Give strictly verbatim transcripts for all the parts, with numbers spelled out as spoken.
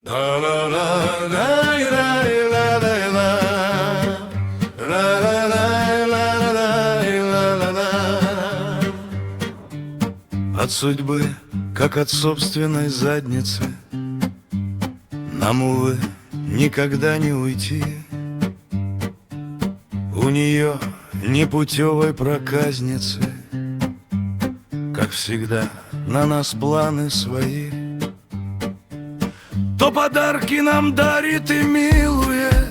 От судьбы, как от собственной задницы, нам, увы, никогда не уйти. У нее непутевой проказницы, как всегда, на нас планы свои. То подарки нам дарит и милует,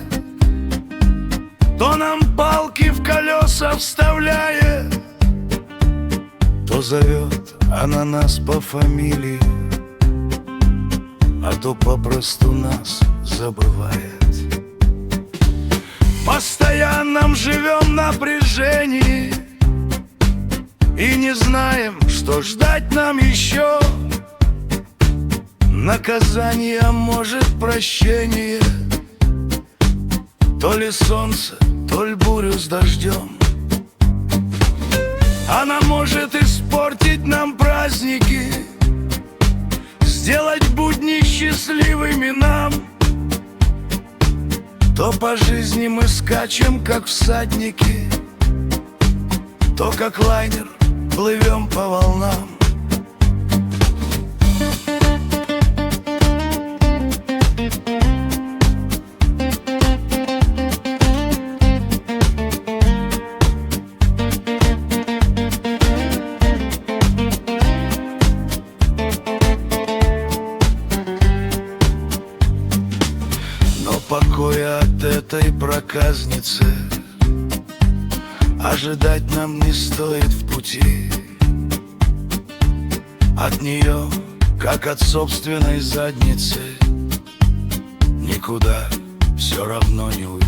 то нам палки в колеса вставляет, то зовет она нас по фамилии, а то попросту нас забывает. Постоянно живем в напряжении и не знаем, что ждать нам еще. Наказание, а может прощение, то ли солнце, то ли бурю с дождем. Она может испортить нам праздники, сделать будни счастливыми нам. То по жизни мы скачем, как всадники, то как лайнер плывем по волнам. Покоя от этой проказницы ожидать нам не стоит в пути. От нее, как от собственной задницы, никуда все равно не уйти.